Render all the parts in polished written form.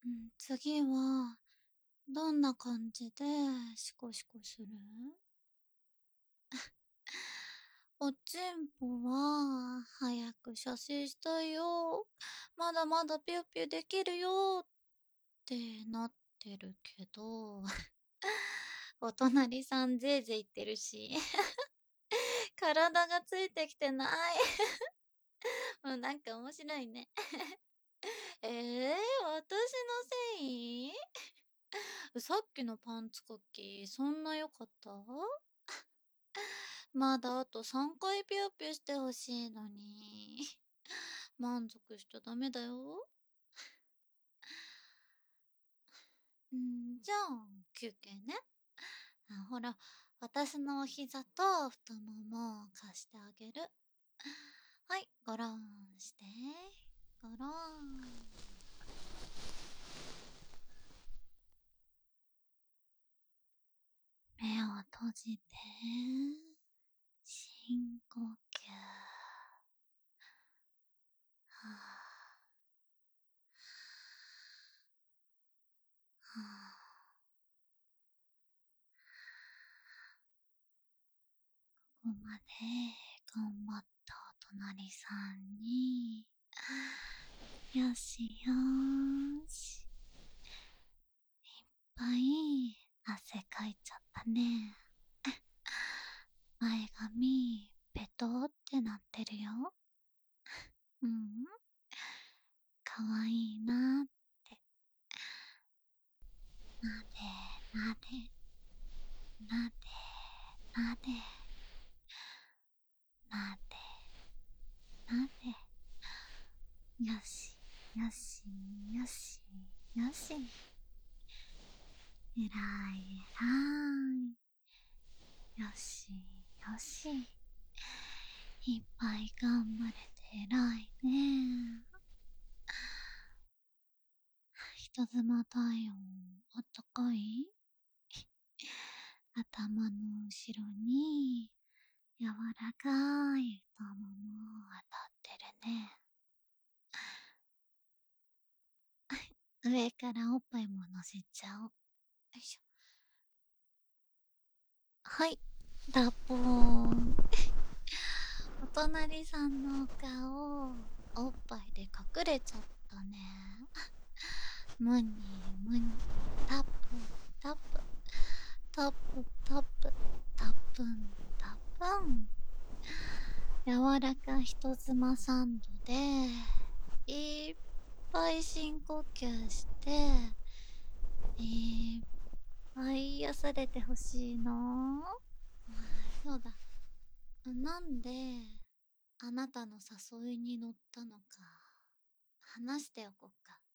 次は、どんな感じでシコシコする？おちんぽは、早く射精したいよ。まだまだピューピューできるよってなってるけど、お隣さんぜいぜい言ってるし、体がついてきてない。もうなんか面白いね。私のせい？さっきのパンツクッキー、そんな良かった？まだあと3回ピューピューしてほしいのに。満足しちゃダメだよ。じゃあ、休憩ね。ほら、私のお膝と太ももを貸してあげる。はい、ゴロンして。ゴロン。目を閉じて。深呼吸。はぁ、はぁ。ここまで頑張ったお隣さんに、よしよーし。いっぱい汗かいちゃったね。前髪、ペトってなってるよ。うん、かわいいなって。なで、なで、なで、なで、なで、なで。よし、よし、よし、よし。えらい、えらい。よし、よし。いっぱい頑張れてえらいね。人妻体温あったかい？頭の後ろに柔らかい太もも当たってるね。上からおっぱいも乗せちゃおう。よいしょ。はい、脱法。お隣さんのお顔、おっぱいで隠れちゃったね。むにむに、タップ、タップ、タップ、タップ、タップン、タップン。柔らか人妻サンドで、いっぱい深呼吸して、いっぱい癒されてほしいの。そうだ。なんで、あなたの誘いに乗ったのか、話しておこうか。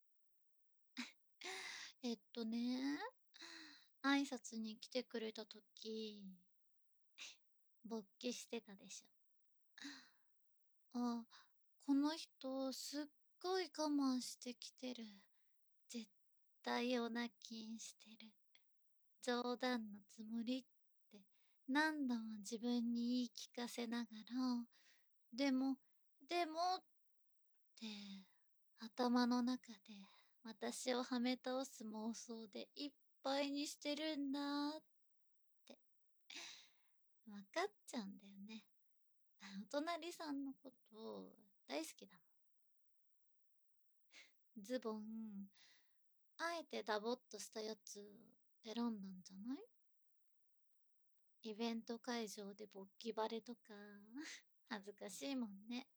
ね、挨拶に来てくれたとき、勃起してたでしょ。あ、この人、すっごい我慢してきてる。絶対オナキンしてる。冗談のつもりって何度も自分に言い聞かせながら、でも、でもって頭の中で私をはめ倒す妄想でいっぱいにしてるんだって分かっちゃうんだよね。お隣さんのこと大好きだもん。ズボン、あえてダボっとしたやつ選んだんじゃない？イベント会場で勃起バレとか恥ずかしいもんね。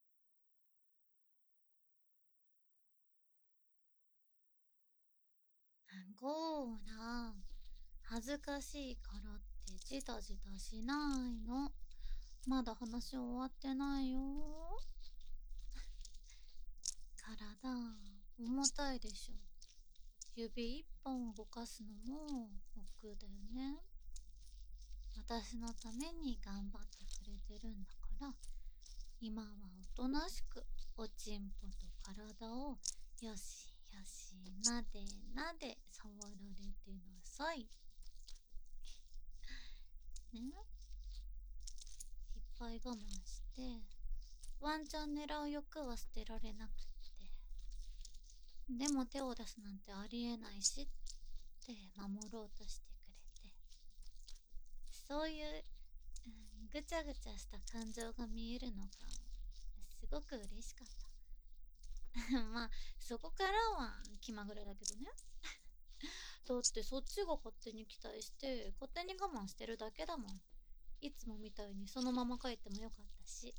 ゴーラ、恥ずかしいからってジタジタしないの。まだ話終わってないよ。体、重たいでしょ。指一本動かすのも億劫だよね。私のために頑張ってくれてるんだから、今はおとなしくおちんぽと体をよしよしなでなで触られてなさい。ね、いっぱい我慢してワンチャン狙う欲は捨てられなくって、 でも手を出すなんてありえないしって守ろうとしてくれて、そういう、ぐちゃぐちゃした感情が見えるのがすごく嬉しかった。まあそこからは気まぐれだけどね。だってそっちが勝手に期待して勝手に我慢してるだけだもん。いつもみたいにそのまま帰ってもよかったし。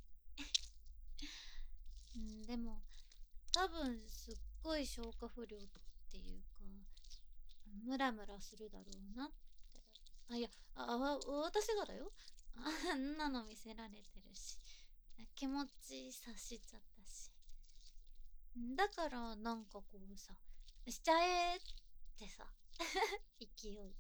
でも多分すっごい消化不良っていうか、ムラムラするだろうなって。あ、いや、私がだよ。あんなの見せられてるし、気持ち察しちゃったし。だからなんかこうさ、しちゃえってさ、勢い。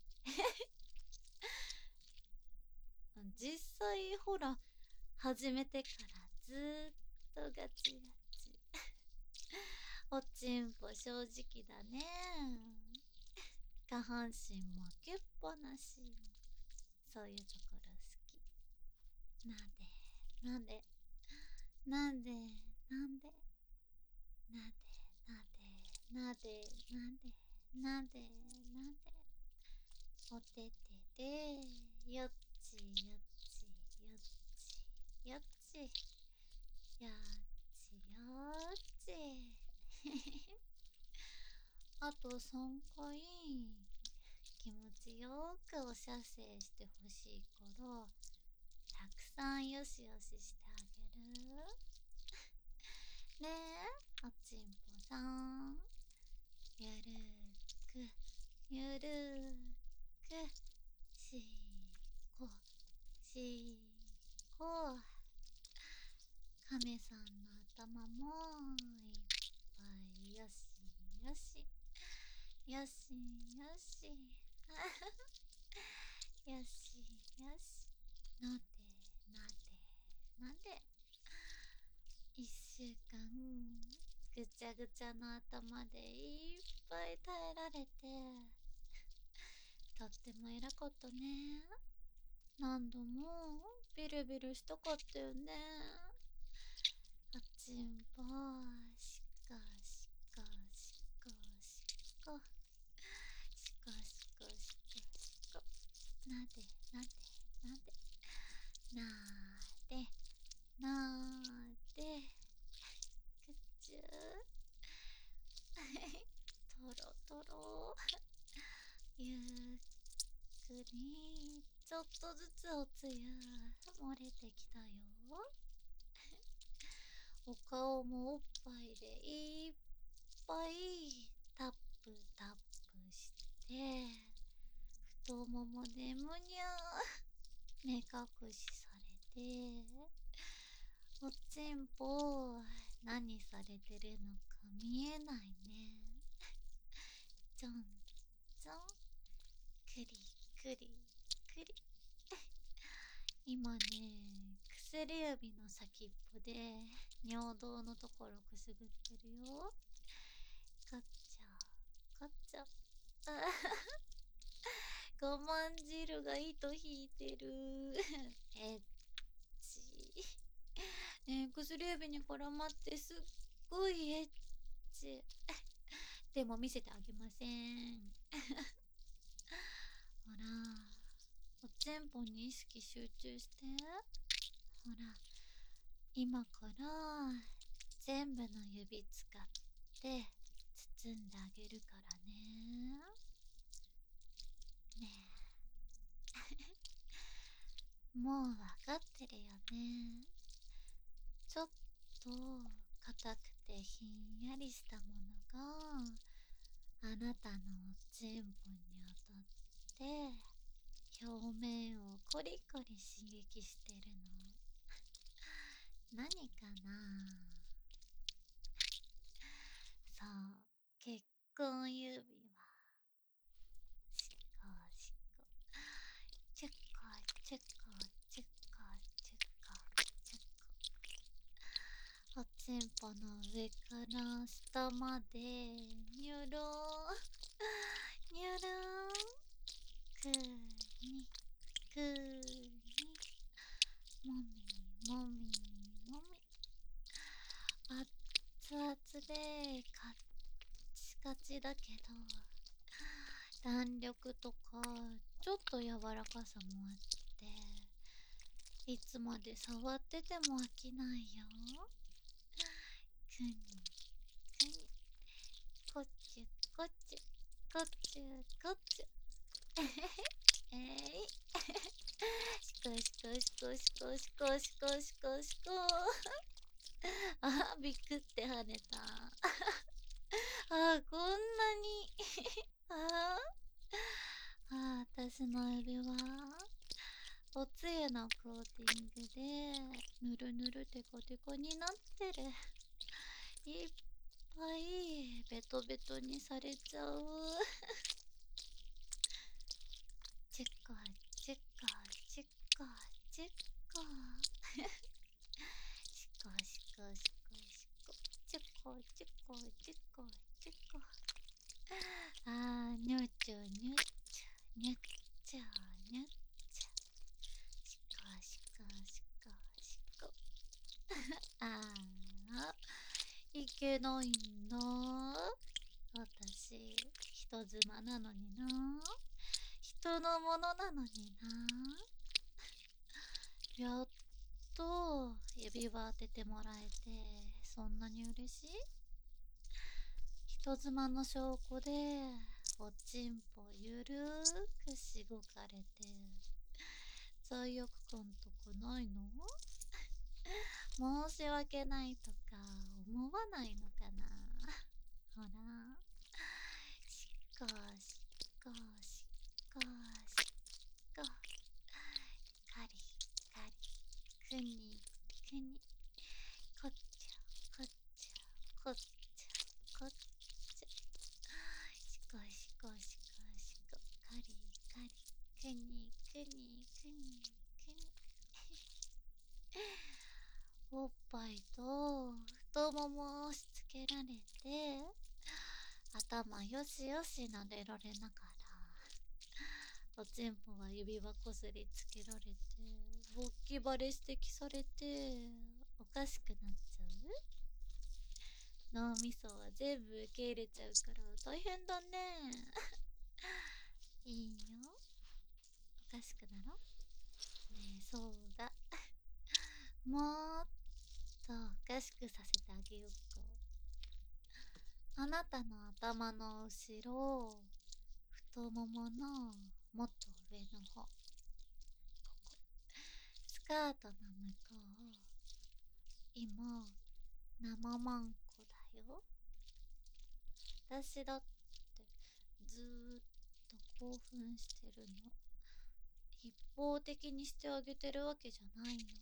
実際ほら、始めてからずーっとガチガチ。おちんぽ正直だね。下半身も開けっぱなし。そういうところ好き。なんで、なんで、なんで、なで、なで、なで、なで、なで、おててで、よっちよっちよっちよっち、よっちよっち。あと3回、気持ちよくお射精してほしいから、たくさんよしよししてあげる。ねえ、おちんぽさん。ゆるく、ゆるく、しこ、しこ。亀さんの頭もいっぱいよしよし。よしよし。よしよし。なで、なで、なで。1週間、ぐちゃぐちゃの頭でいっぱい耐えられて、とっても偉かったね。何度もビルビルしたかったよね。おちんぽ、しかしかしかしか。しかしかしかしか。なで、なで、なで。なで、なで。くちゅー。とろとろ。ゆっくり、ちょっとずつおつゆ漏れてきたよ。お顔もおっぱいでいっぱいタップタップして、太ももでむにゃー目隠しされて、おちんぽ何されてるのか見えないね。ちょんちょん、くりくりくり。今ね、薬指の先っぽで尿道のところくすぐってるよ。ガッチャガッチャ。我慢汁が糸引いてる。エッチ。薬指に絡まってすっごいエッチ。でも見せてあげません。ほら、おちんぽに意識集中して。ほら、今から全部の指使って包んであげるからね。ねえ、もうわかってるよね。ちょっと硬くてひんやりしたものがあなたのおちんぽに当たって表面をコリコリ刺激してるの。何かな？そう、結婚指輪。しこしこ。チェッコチェッコチェッコチェッコチェッコ。おちんぽの上から下までにゅるんにゅるん。くにくにもみもみもみ。熱々でカッチけど、弾力とかちょっと柔らかさもあって、いつまで触ってても飽きないよ。くにくに、こっちゅこっちゅ、こっちゅこっちゅ。えい。しこしこしこしこしこしこしこしこ。あ、びくって跳ねた。こんなに。あ私の指輪、おつゆのコーティングで、ぬるぬるテコテコになってる。いっぱい、ベトベトにされちゃう。チェッカー、チェッカー、チェッカー、チェッカー。シコシコシコシコ。チェッカー、チェッカー、チェッカー、チェッカー。ニュッチョ、ニュッチョ、ニュッチョ、ニュッチョ。シコシコシコシコ。いけないんだ。私、人妻なのにな。人のものなのにな。やっと指輪当ててもらえて、そんなに嬉しい？人妻の証拠で、おちんぽゆるーくしごかれて、罪悪感とかないの？申し訳ないとか思わないのかな。ほら、しっこしっこしっこしっこ、カリカリ、くにくに、こっちゃこっちゃこっちゃこっちゃ、しこしこしこしこ、カリカリ、くにくにくにくに。おっぱいと太ももを押し付けられて、頭よしよし撫でられながら、おちんぽは指輪こすりつけられて、勃起バレ指摘されて、おかしくなっちゃう。脳みそは全部受け入れちゃうから大変だね。いいよ。おかしくなろ。ねえ、そうだ。もっとおかしくさせてあげようか。あなたの頭の後ろ、太もものもっと上の方、ここ、スカートの向こう、今、生マンコだよ。私だってずーっと興奮してるの。一方的にしてあげてるわけじゃないの？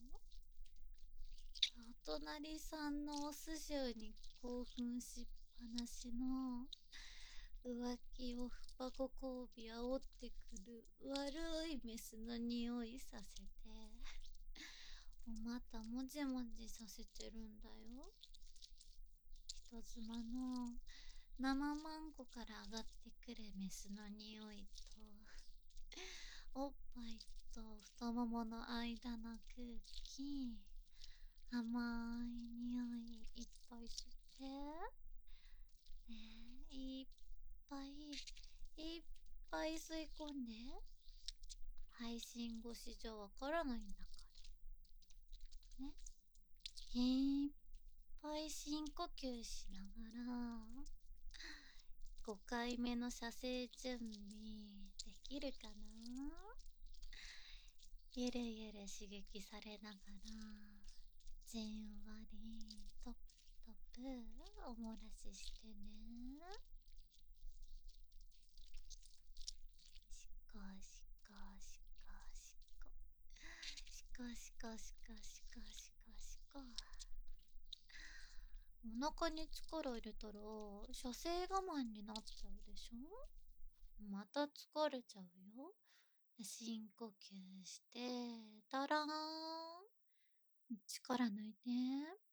お隣さんのお寿司に興奮しっぱなしの浮気をバコ交尾煽ってくる悪いメスの匂いさせて、お股もじもじさせてるんだよ。人妻の生マンコから上がってくるメスの匂いと、おっぱいと太ももの間の空気、甘い匂いいっぱい吸って、ねえ、いっぱいいっぱい吸い込んで、配信越しじゃわからないんだからね。いっぱい深呼吸しながら、5回目の射精準備できるかな。ゆるゆる刺激されながら、じんわりトップトップおもらししてね。しこしこしこしこ、しこしこしこしこしこしこ。お腹に力入れたら射精我慢になっちゃうでしょ。また疲れちゃうよ。深呼吸してたらーん、力抜いて、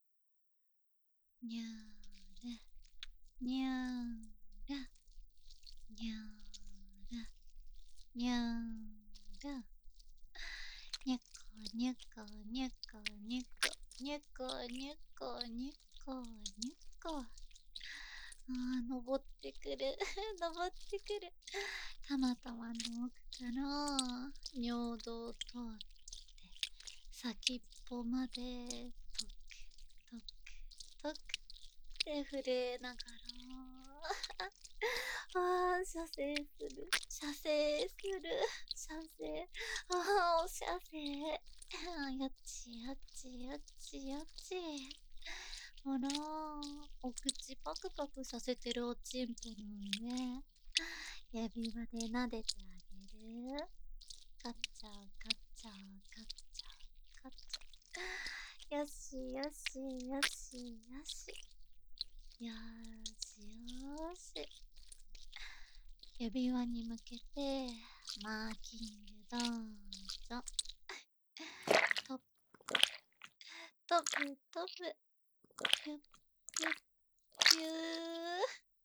にゃーらにゃーらにゃーらにゃーら、にゃこにゃこにゃこにゃこにゃこにゃこにゃこにゃこ。 登ってくる。登ってくる。たまたまの奥から尿道を通って先っぽまでトクトクって震えながら射精する。射精する。射精。お射精。やっちやっちやっちやっち。ほら、お口パクパクさせてるおちんぽの上、指輪で撫でてあげる。ガッチャガッチャガッチャガッチャ。よしよしよしよし。よしよし。指輪に向けて、マーキングどうぞ。トップ、トップ、トップ、ピュッ、ピュッ、ピュー。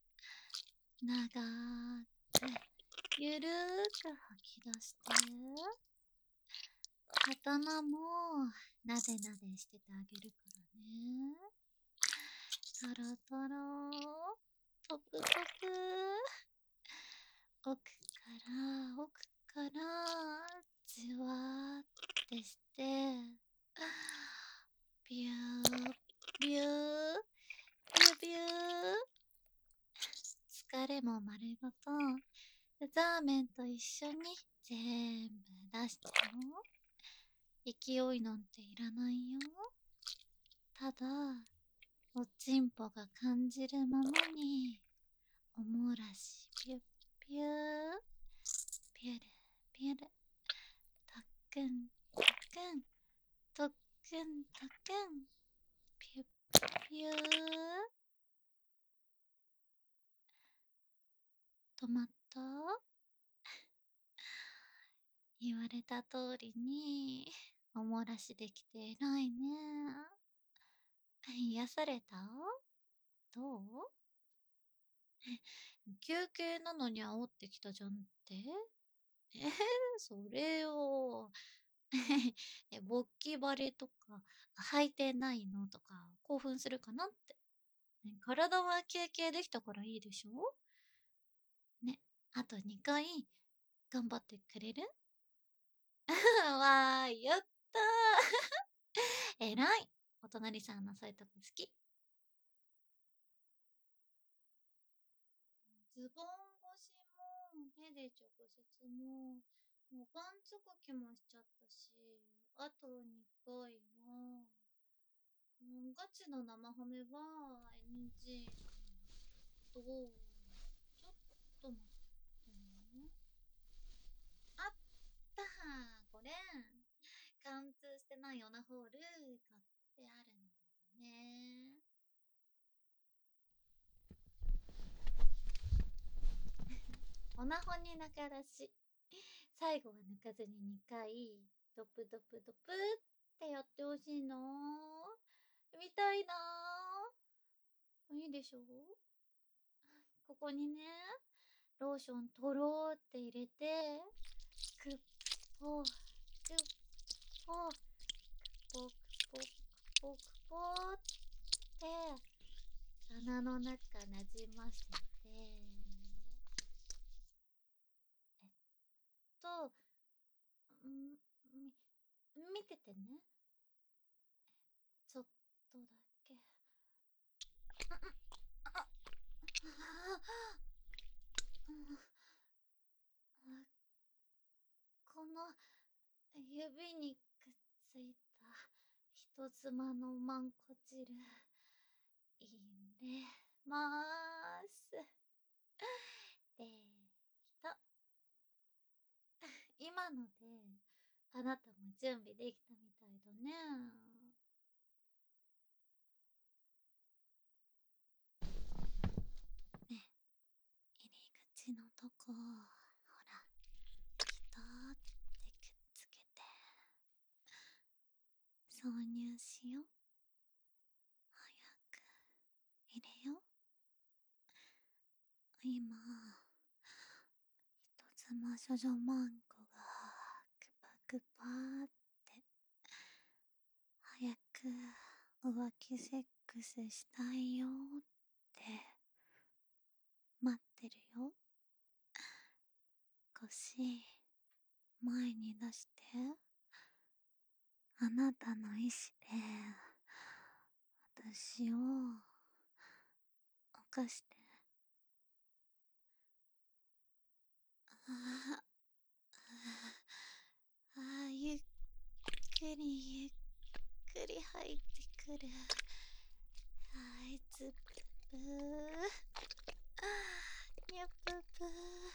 長く、ゆるーく吐き出して。頭も、なでなでしててあげるからね。トロトロ、トプトプ。奥から奥からじわーってしてビュービュービュービュー。疲れも丸ごとザーメンと一緒に全部出しちゃおう。勢いなんていらないよ。ただおちんぽが感じるままにおもらしピュッピューピュルピュル。とっくんとっくんとっくんとっくんピュッピュー。止まった？言われた通りにおもらしできて偉いね。癒された？どう？休憩なのに煽ってきたじゃんって？それを勃起バレとか履いてないのとか興奮するかなって。体は休憩できたからいいでしょ？ね、あと2回頑張ってくれる？わーい、やったー。えらい。お隣さんのそういうとこ好き。ズボン越しも手で直接も、もうパンツ書きもしちゃったし、あと2回は、ガチの生ハメは NG なんだけど、ちょっと待ってね。あったー、これ。貫通してないオナホール買ってあるんだよね。オナホに中出し。最後は抜かずに2回、ドプドプドプってやってほしいな。見たいな。いいでしょ？ここにね、ローションとろーって入れて、クッポー、クッポー、クポー、クポー、クポー、クポーって鼻の中なじませて、えっと、ん見ててね。ちょっとだけ。あ、この指にくっついた人妻のマンコ汁入れまーす。できた。今のであなたも準備できたみたいだね。ね、入り口のとこ、ほら、ピターってくっつけて挿入しよう。早く入れよう。今、人妻処女マンコがクパクパーって早く浮気セックスしたいよって待ってるよ。腰、前に出して。あなたの意志で、私を、犯して。あゆっくりゆっくり入ってくる。つぷぷにゃぷぷ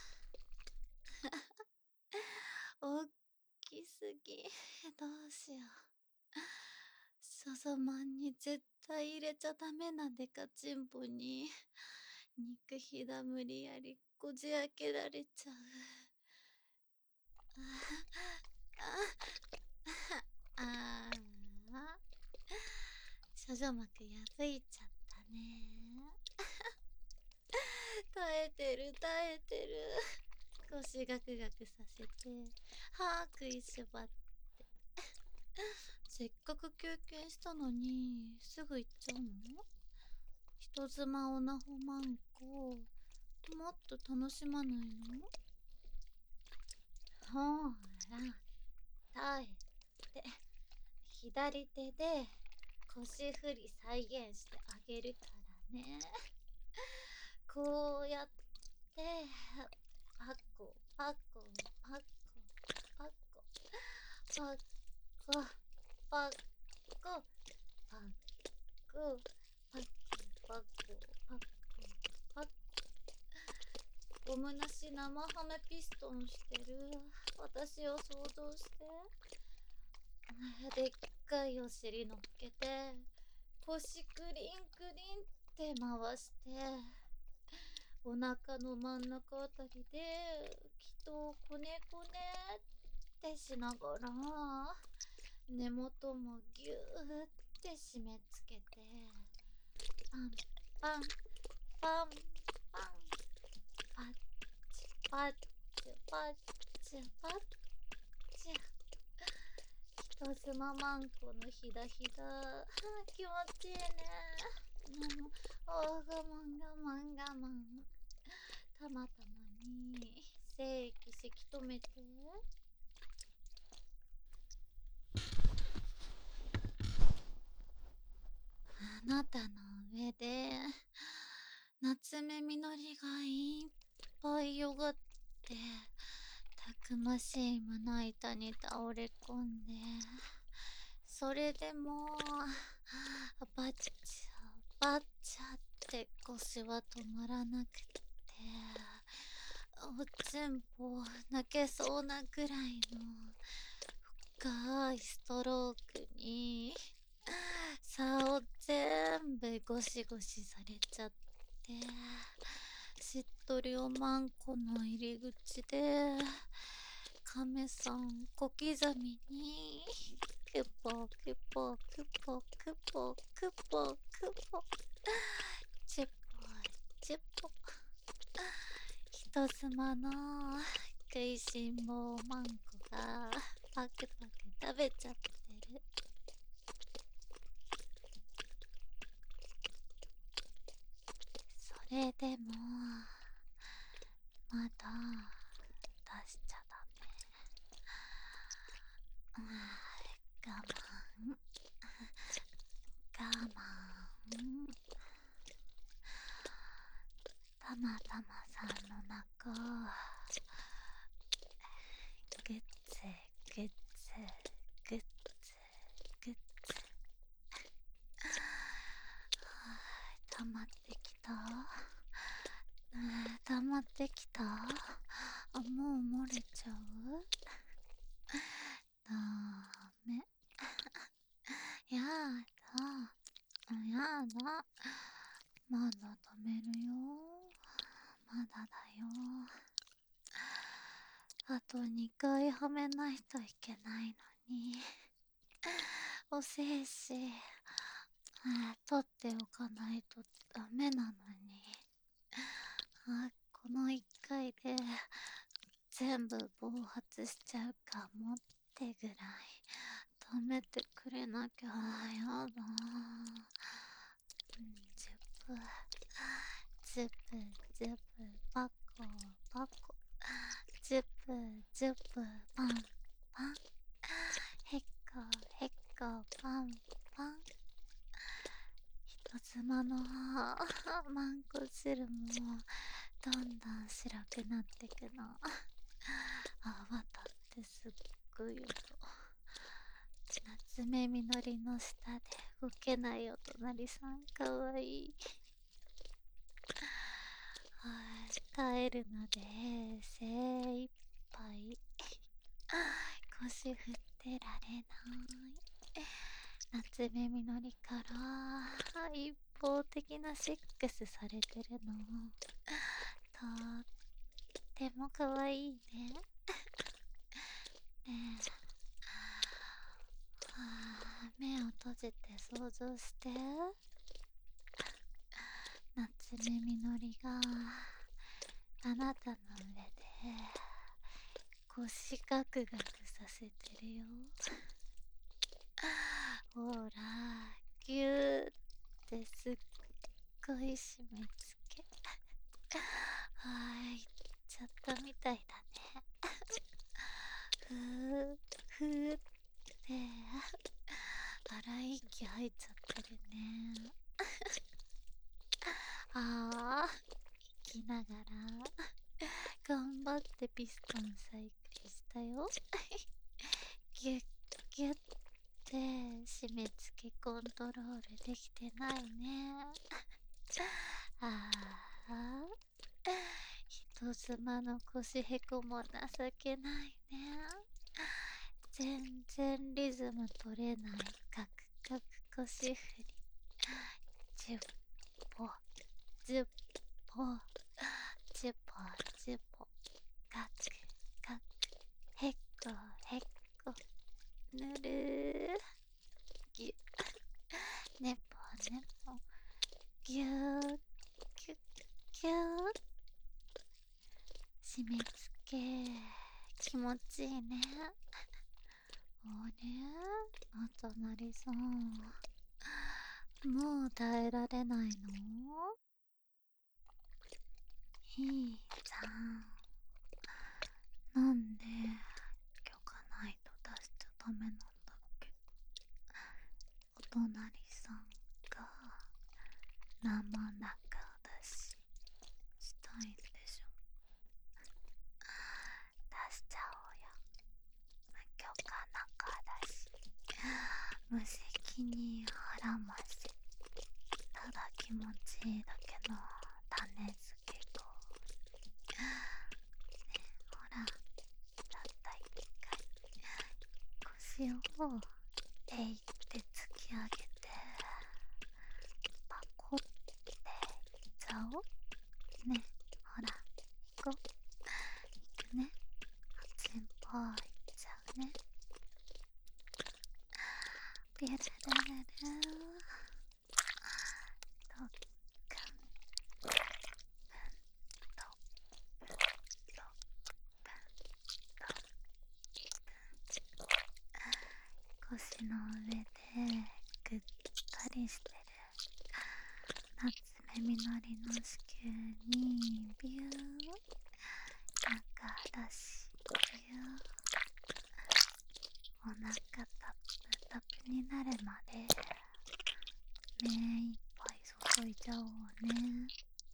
おっきすぎ。どうしよう。そぞまんに絶対入れちゃダメなデカチンポに、肉ひだ無理やりこじ開けられちゃう。ああ、処女膜破いちゃったね。耐えてる耐えてる。腰ガクガクさせて、歯食いしばって。せっかく休憩したのに、すぐ行っちゃうの？人妻オナホマンコ、もっと楽しまないの？ほーら、耐えて。左手で腰振り再現してあげるからね。こうやって、パコパコパコパコパコパコパコパコパコパコパコ。ゴムなし生ハムピストンしてる私を想像して。でっかいお尻乗っけて、腰クリンクリンって回して、お腹の真ん中あたりで、きっとこねこねってしながら、根元もぎゅーって締め付けて、パンパン、パンパン、パッチパッチパッチパッチ。人妻マンコのひだひだ、気持ちいいね。我慢我慢我慢。たまたまに精液せき止めて。あなたの上で夏目みのりがいっぱいよがって、たくましい胸板に倒れ込んで、それでもバッチャバッチャって腰は止まらなくて、おちんぽ泣けそうなぐらいの深いストロークに差を全部ゴシゴシされちゃって、しっとりおまんこの入り口で亀さん小刻みにクポクポクポクポクポクポチュポチュポ。人妻の食いしん坊マンコがパクパク食べちゃってる。それでもまだ出しちゃダメ。我慢我慢。たまたまさんの中、グッツグッツグッツグッツ。溜まってきた？溜まってきた？もう漏れちゃう？ダメ。やだ。やだ。まだ止めるよ。まだだよ。あと2回はめないといけないのに。お精子、取っておかないとダメなのに。この1回で全部暴発しちゃうかもってぐらい止めてくれなきゃ。やだ。ズプズプジュブパコパコ、ジュブジュブパンパン、ヘッコヘッコパンパン。人妻のマンコ汁もどんどん白くなってくの。泡立ってすっごい音。夏目みのりの下で動けないお隣さんかわいい。耐えるので精一杯。腰振ってられない。夏目みのりから一方的なセックスされてるの。とってもかわいいね。ねえ、目を閉じて想像して。夏目みのりがあなたの上で腰ガクガクさせてるよ。ほら、ぎゅーってすっごい締め付け。はい、ちょっとみたいだね。ふー、ふーって、荒い息吐いちゃってるね。息ながら、頑張ってピストン再開したよ。ギュッギュッって締め付けコントロールできてないね。人妻の腰へこも情けないね。全然リズム取れないカクカク腰振り。ジュッポジュッポジュポジュポ、カクカク、へっこへっこ、ぬるー、ぎゅねぽねぽ、ぎゅー、きゅっきゅー。締め付け気持ちいいね。あれ、お隣さん、もう耐えられないの？いいじゃん。なんで許可ないと出しちゃダメなんだっけ？お隣さんが生中出ししたいんでしょ？出しちゃおうよ。許可中だし、無責任あらまし。ただ気持ちいいだけの種付け子。ね、ほら、たった一回腰をえいって突き上げてパコっていっちゃおう。ね、ほら、行こう。行くね。あっちんぽいっちゃうね。ビュルルルルとっかんぶんとぶんとぶんと腰の上でぐったりしてる夏目みのりの子宮にビュー、中出しビュー、お腹タップタップになるまで目いっぱい注いじゃおうね。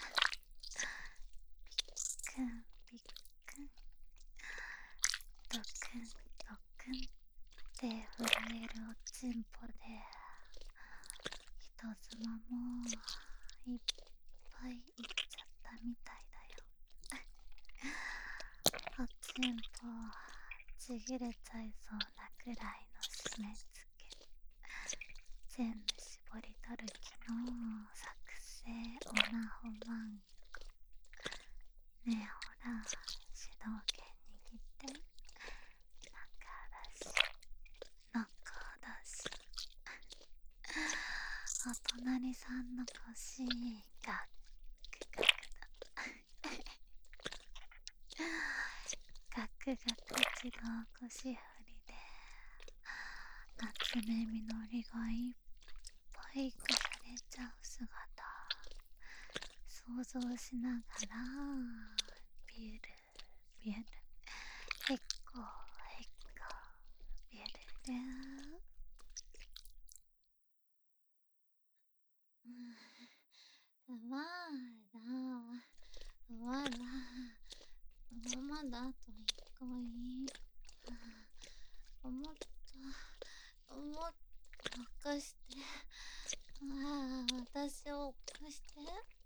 ピックンピックン、ドクンドクンって震えるおちんぽで人妻もいっぱいいっちゃったみたいだよ。おちんぽちぎれちゃいそうなくらいの締め付け、全部絞り取る気の作成オナホマンコ。ねえほら、主導権握って。中だし中だし。お隣さんの腰ガクガクだ。ガクガク自動腰振りで夏目みのりがいっぱい生かされちゃう姿、 想像しながら、ビュルビュル、へっこへっこ、ビュルル。うん、まだ、まだ、まだあと一回。もっと、もっと起こして。私を起こして。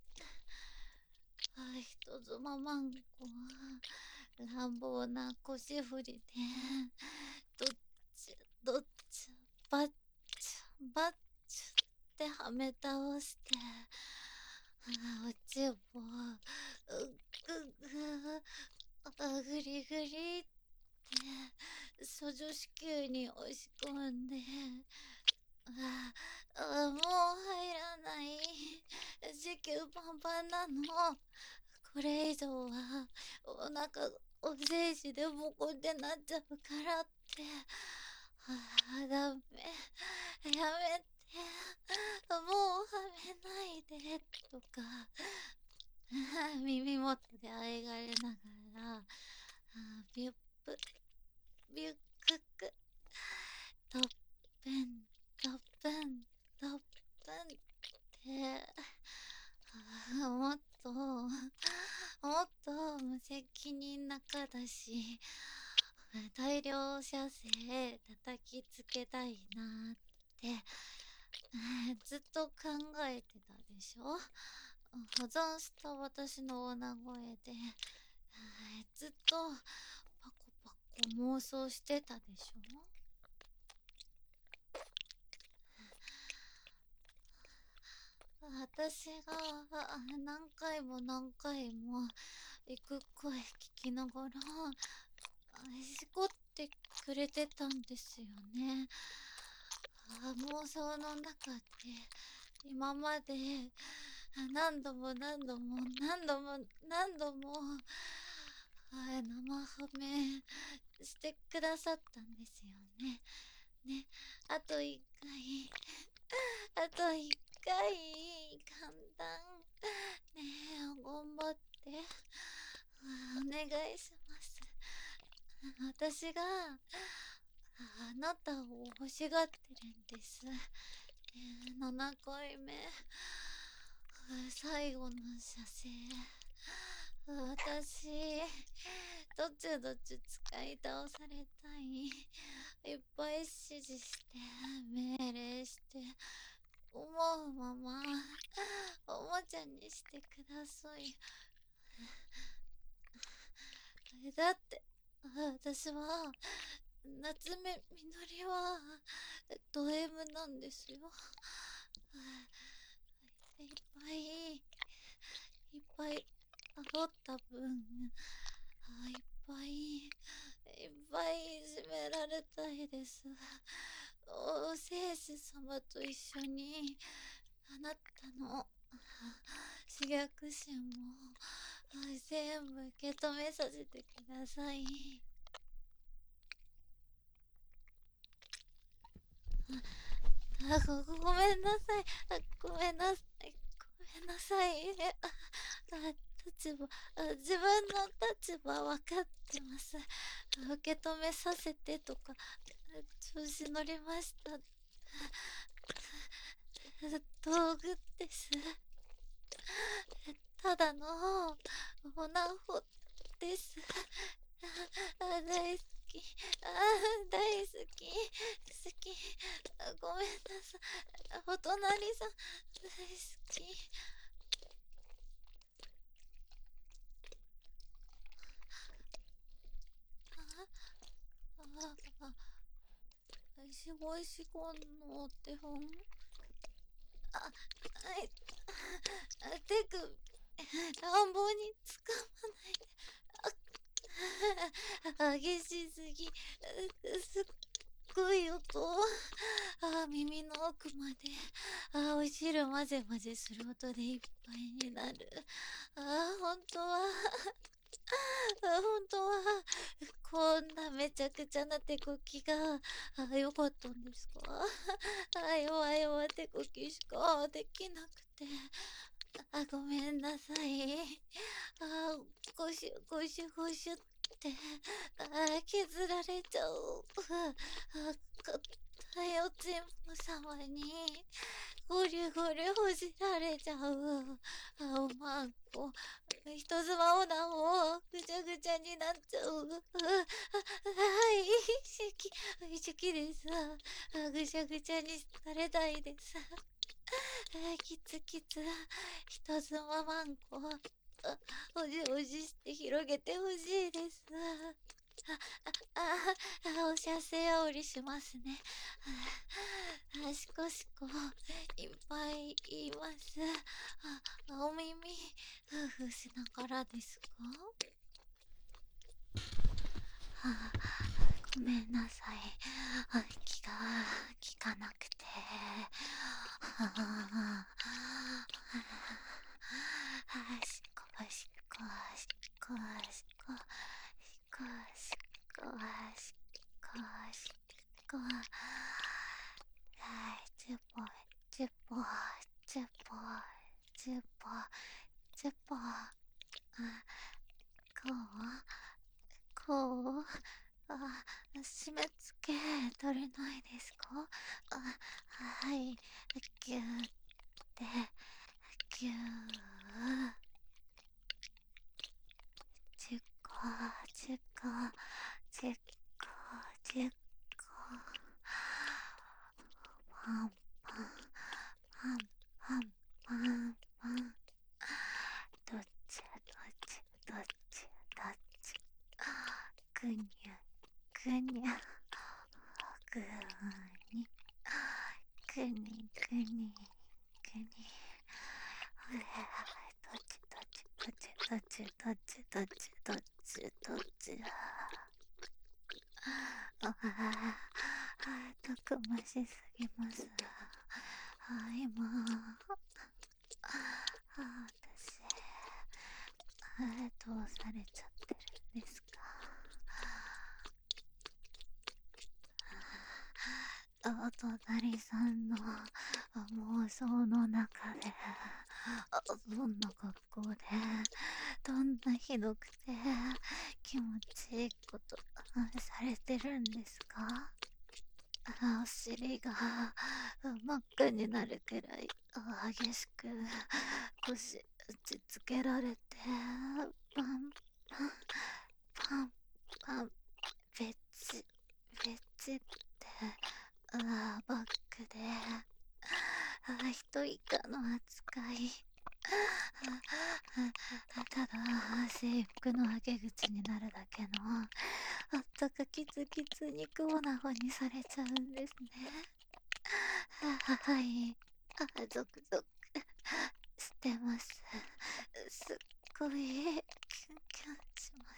人妻マンコは乱暴な腰振りで、どっちどっちバッチュバッチュってはめ倒して、おちぼぐぐぐりぐりって処女子宮に押し込んで、もう入らない。時給パンパンなの。これ以上はお腹お精子でボコってなっちゃうからって。ダメ。やめて。もうはめないで。とか。耳元であえがれながら、ビュップ、ビュックク、トップン、トップン、トップンって、もっと、もっと無責任なかだし、大量射精叩きつけたいなって、ずっと考えてたでしょ。保存した私の女声で、ずっとパコパコ妄想してたでしょ。私が何回も何回も行く声聞きながらしこってくれてたんですよね。妄想の中で今まで何度も何度も何度も何度も生ハメしてくださったんですよね。ね、あと一回、あと一回、簡単。ねえ、頑張って。お願いします。私が、あなたを欲しがってるんです。7回目。最後の射精。私、どっちどっち使い倒されたい。いっぱい指示して、命令して、思うまま、おもちゃにしてください。だって、私は、夏目みのりは、ド M なんですよ。いっぱい、いっぱい、煽った分、いっぱい、いっぱいいじめられたいです。お聖子様と一緒に、あなたの、刺激心も、全部受け止めさせてください。ごめんなさい。ごめんなさい。ごめんなさい。立場、自分の立場分かってます。受け止めさせてとか、調子乗りました。道具です。ただのオナホです。大好き。大好き。好き。ごめんなさい。お隣さん、大好き。死後死後のお手本。はい。手首、乱暴につかまないで。激しすぎ。すっごい音。耳の奥まで。お汁混ぜ混ぜする音でいっぱいになる。本当は、本当は、こんなめちゃくちゃな手こきが、良かったんですか。弱々手こきしかできなくて。 ごめんなさい。ゴシュゴシュゴシュって、削られちゃう。硬いおちんぽ様に、ゴリュゴリュほじられちゃう。おまんこ、人妻オーナーもぐちゃぐちゃになっちゃう。はい、シュキです。ぐちゃぐちゃにされたいです。キツキツ、人妻マンコ、おじおじして広げてほしいです。おしゃせあおりしますね。しこしこ、いっぱい言います。お耳、夫婦しながらですか？ごめんなさい。気が利かなくて。しこしこしこしこしこしこしこしこ。チュポチュポチュポチュポチュポ。こうこう。締め付け取れないですか？はい。ぎゅーって、ぎゅー。10個、10個、10個、10個。パンパン、パンパン、パンパン。どっち、どっち、どっち、どっち。ぐにゅ、ぐにゅ。ぐに、ぐに、ぐに、ぐに。どっち、どっち、どっち、どっち、どっち、どっち、どっち、どっち。たくましすぎます。今、私、どうされちゃってるんですか？お隣さんの妄想の中で、そんな格好で、どんなひどくて気持ちいいことされてるんですか？お尻が真っ赤になるくらい激しく腰打ちつけられて、パンパンパンパン、ベッチベッチって、バックで人以下の扱い。ただ制服のはけ口になるだけのあったかキツキツ肉オナホにされちゃうんですね。はい。ゾクゾクしてます。すっごいキュンキュンします。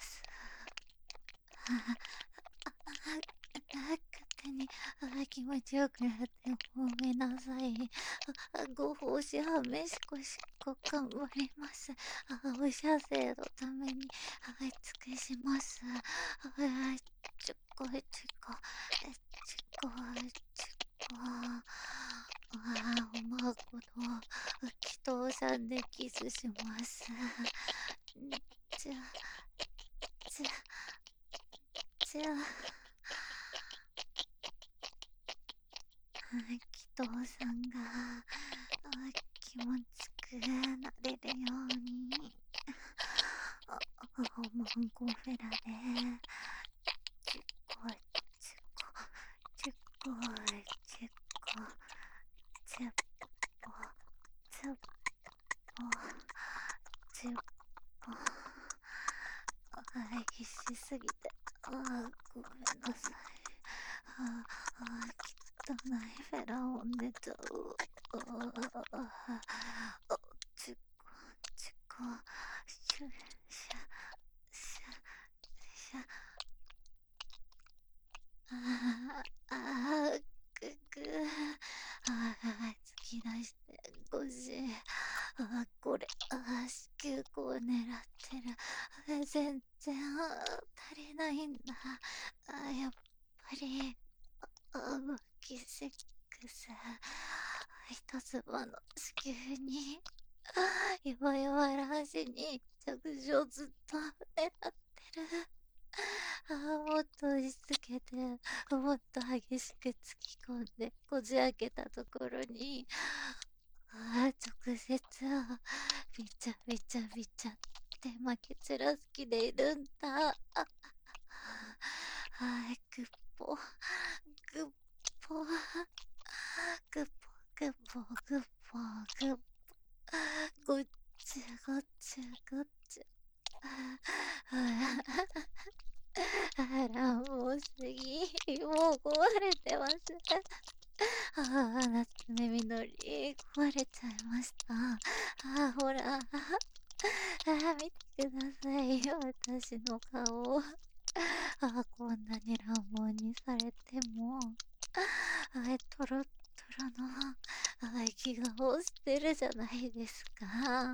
勝手に気持ちよくやってごめんなさい。ご奉仕はめしこしこ頑張ります。おしゃせのために尽くします。ちょこちょこちょこちょこ。おまこと祈祷さんでキスします。じゃじゃじゃ祈祷さんが気持ちくなれるようにモンゴフェラでチュコチュコチュコチュコチュポチュポチュポ。必死すぎてごめんなさい。汚いフェラを出ちゃう。チュコチュコシュシャシャシャ。ぐぐ突き出してゴシ。これ子宮口を狙ってる。全然足りないんだ。やっぱり動きセックス。一つもの子宮に弱々らしに着地をずっと狙ってる。もっと押し付けて、もっと激しく突き込んで、こじ開けたところに、直接、ビチャビチャビチャって負け散らす気でいるんだ。ぐっぽ、ぐっぽ、ぐっぽ、ぐっぽ、ぐっぽ、ぐっぽ、ごっちゅごっちゅごっちゅ。あら、もうすぎ、もう壊れてます。夏目みのり、壊れちゃいました。ほら、見てくださいよ、私の顔。こんなに乱暴にされても、トロットロの、息が落ちてるじゃないですか。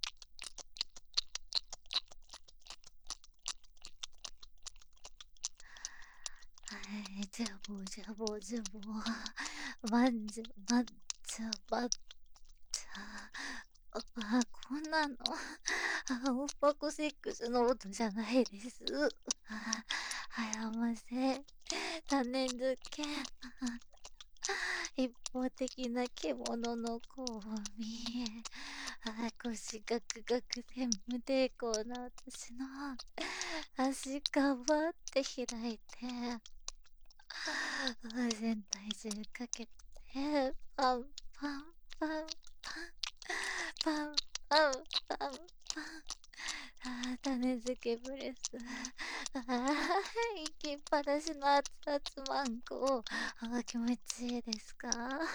ジャボジャボジャボ、まんじゅまんじゃまんじゃ。こんなの、オッパコセックスの音じゃないです。はやませ、種付け、一方的な獣の交尾、腰ガクガクで無抵抗な私の足がばって開いて、全体重かけて、パンパンパンパン、パンパンパンパン。種付けブレス。行きっぱなしの熱々マンゴー。気持ちいいですか？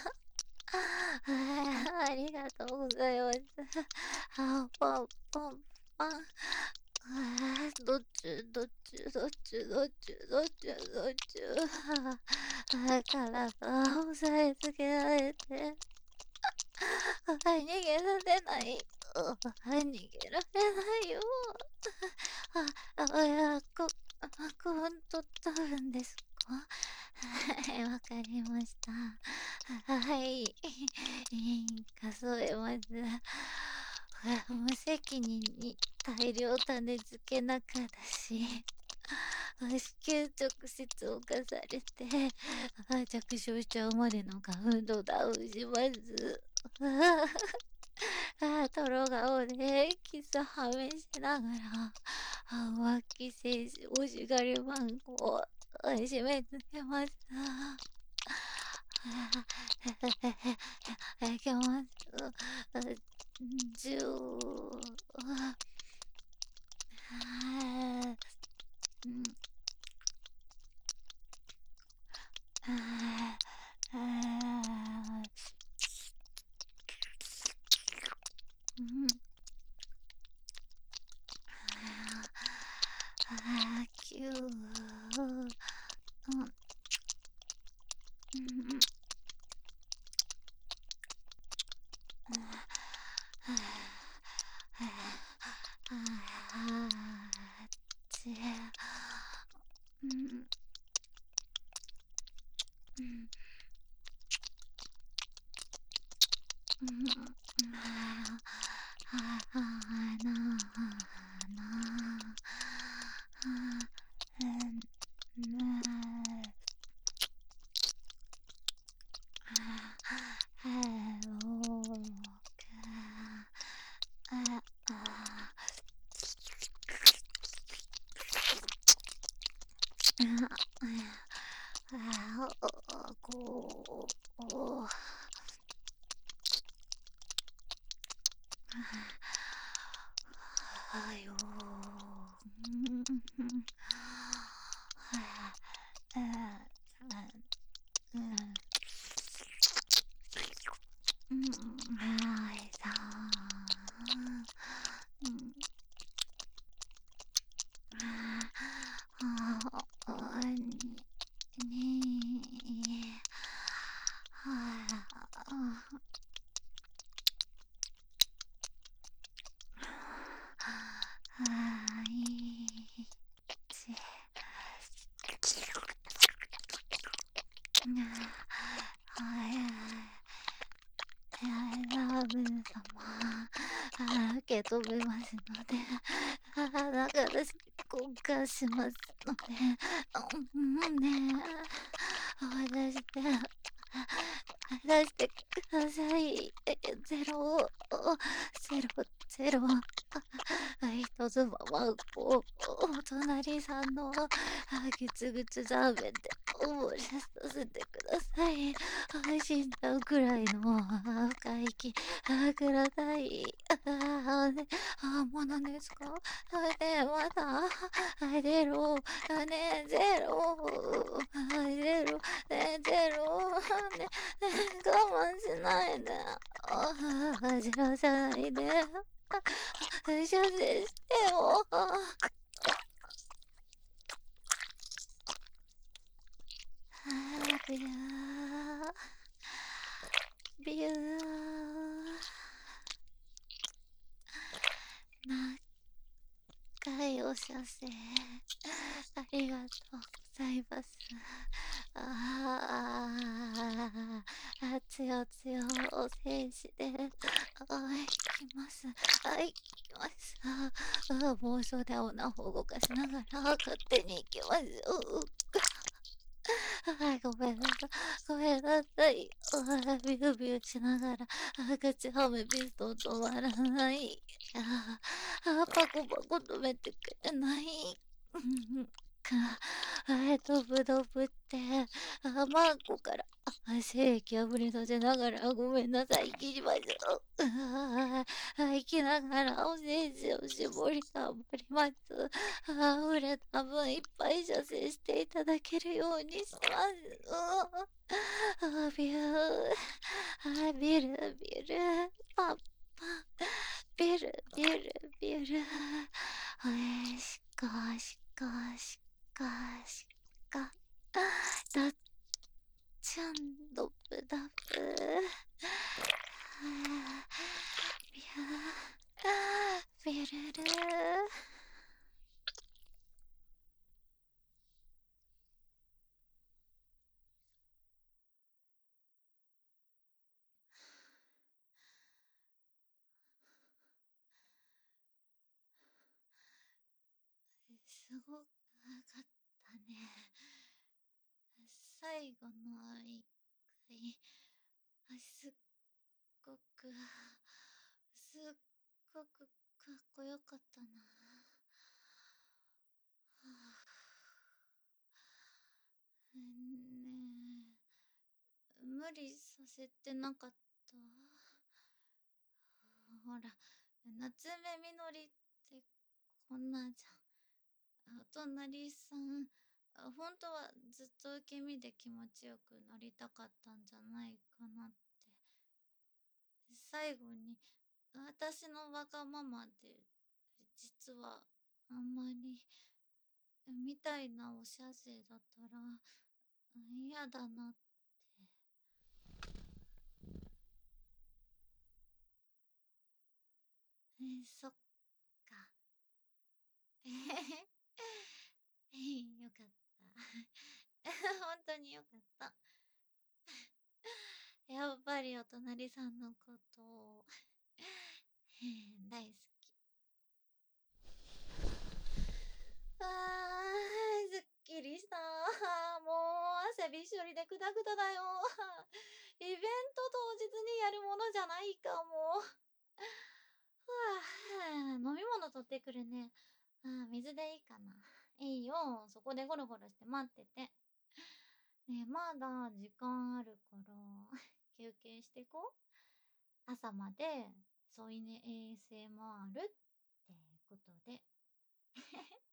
ありがとうございます。パンパンパン。どっちどっちどっちどっちどっちどっち。体押さえつけられて。逃げられない。逃げられないよ。ほんと多分ですか？わかりました。はい。数えます。無責任に大量種付け中だし、子宮直接侵されて、着床しちゃうまでのカウントダウンします。トロ顔でキスはめしながら、浮気精子おしがりマンゴを締め付けます。いきます。10、9、よはいさにはい遊べますので、だから交換しますので、ね話して話してください。000、人妻ワンコ、お隣さんのぐつぐつザーメンで溺れさせてください。死んじゃうくらいの深い息ください。もう何ですか？ねまだゼロ、ゼロ、ゼロ、ゼロ、我慢しないで。じらさないで。修正してよ。ビュー。ビュー。長いお射精。ありがとうございます。つよつよ、お戦士で。行きます。行きます。妄想でオナホを動かしながら、勝手に行きます。ごめんなさい。ごめんなさい。ビュービューしながら、ガチハメピストン止まらない。パコパコ止めてくれない。うんドブドブって、マンコから、精液あぶりさせながら、ごめんなさい、行きましょう。行きながら、おせちを絞り頑張ります。売れた分いっぱい射精していただけるようにします。ビュー、ビル、ビル、パッパ、ビル、ビル、ビル。しかしかしかしか。だっちゃん、ドブダブ。ビュー、ビルル。すごかったね。最後の一回、すっごく、すっごくかっこよかったな。はあ、ねえ、無理させてなかった？ほら、夏目みのりってこんなじゃん。お隣さん、本当はずっと受け身で気持ちよくなりたかったんじゃないかなって。最後に、私のわがままで、実はあんまり、みたいなおしゃせだったら、嫌だなって。そっか。えへへ。よかった。本当によかった。やっぱりお隣さんのことを大好き。すっきりした。もう汗びっしょりでくたくただよ。イベント当日にやるものじゃないかも。飲み物取ってくるね。水でいいかな。いいよ。そこでゴロゴロして待ってて。ねえ、まだ時間あるから、休憩してこう。朝まで添い寝 ASMR ってことで。